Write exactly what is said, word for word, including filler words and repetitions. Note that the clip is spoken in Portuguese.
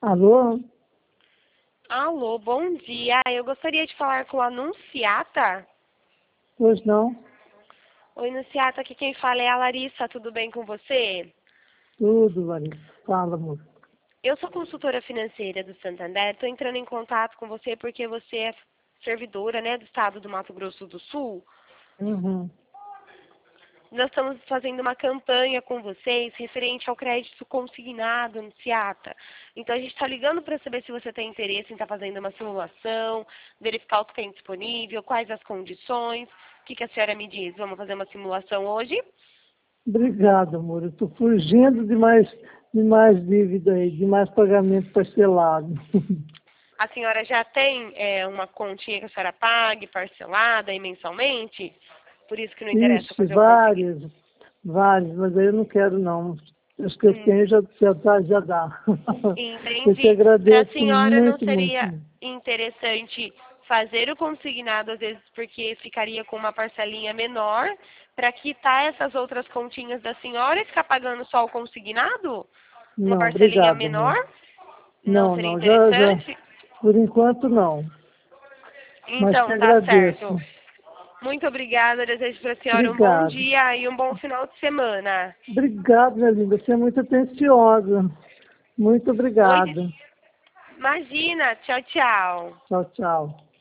Alô? Alô, bom dia. Eu gostaria de falar com a Anunciata. Pois não? Oi, Anunciata, aqui quem fala é a Larissa. Tudo bem com você? Tudo, Larissa. Fala, amor. Eu sou consultora financeira do Santander. Estou entrando em contato com você porque você é servidora, né, do estado do Mato Grosso do Sul. Uhum. Nós estamos fazendo uma campanha com vocês referente ao crédito consignado, Anunciata. Então, a gente está ligando para saber se você tem interesse em estar fazendo uma simulação, verificar o que tem disponível, quais as condições. O que, que a senhora me diz? Vamos fazer uma simulação hoje? Obrigado, amor. Eu estou fugindo de mais, de mais dívida aí, de mais pagamento parcelado. A senhora já tem é, uma continha que a senhora pague, parcelada e mensalmente? Por isso que não interessa Ixi, fazer o consignado. várias, várias, mas aí eu não quero, não. As que eu Hum. tenho já, já, dá, já dá. Eu te Entendi. Para a agradeço senhora não muito, muito. seria interessante fazer o consignado, às vezes, porque ficaria com uma parcelinha menor, para quitar essas outras continhas da senhora e ficar pagando só o consignado? Uma Não, parcelinha obrigado, amor. menor? Não Não, seria não, já, já, interessante? por enquanto não. Mas te Então, tá certo. agradeço. Muito obrigada. Desejo para a senhora um bom Obrigado. dia e um bom final de semana. Obrigado, minha linda. Você é muito atenciosa. Muito Oi, obrigada. imagina. Tchau, tchau. Tchau, tchau.